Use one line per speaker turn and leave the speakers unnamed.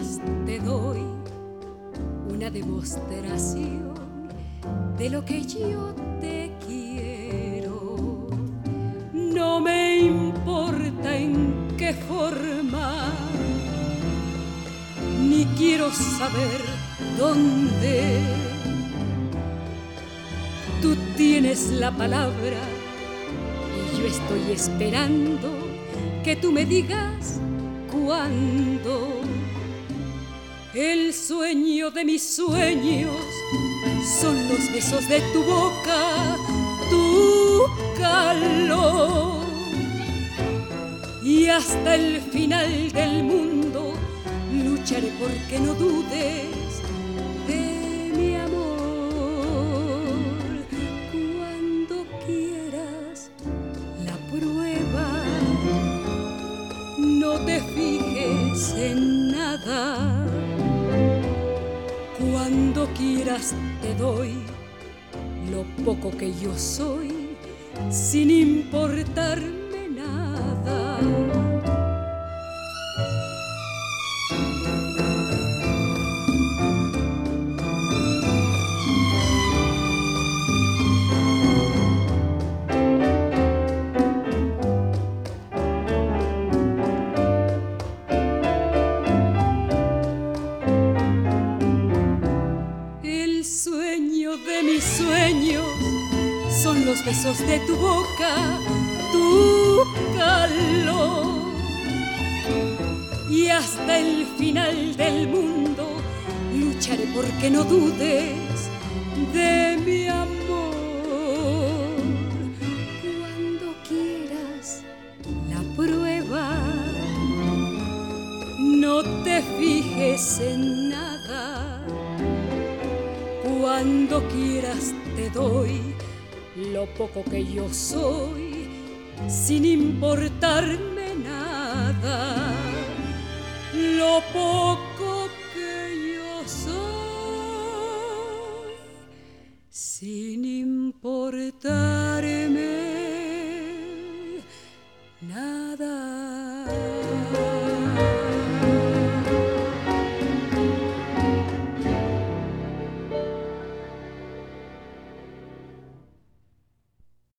quieras te doy una demostración de lo que yo te quiero. No me importa en qué forma, ni quiero saber dónde. Tú tienes la palabra y yo estoy esperando que tú me digas cuándo. El sueño de mis sueños son los besos de tu boca, tu calor. Y hasta el final del mundo lucharé porque no dudes de mi amor. Cuando quieras la prueba, no te fijes en nada. Cuando quieras te doy lo poco que yo soy, sin importarme nada. Son los besos de tu boca, tu calor. Y hasta el final del mundo lucharé porque no dudes de mi amor. Cuando quieras la prueba, no te fijes en nada. Cuando quieras te doy lo poco que yo soy, sin importarme nada. Lo poco que yo soy, sin importar.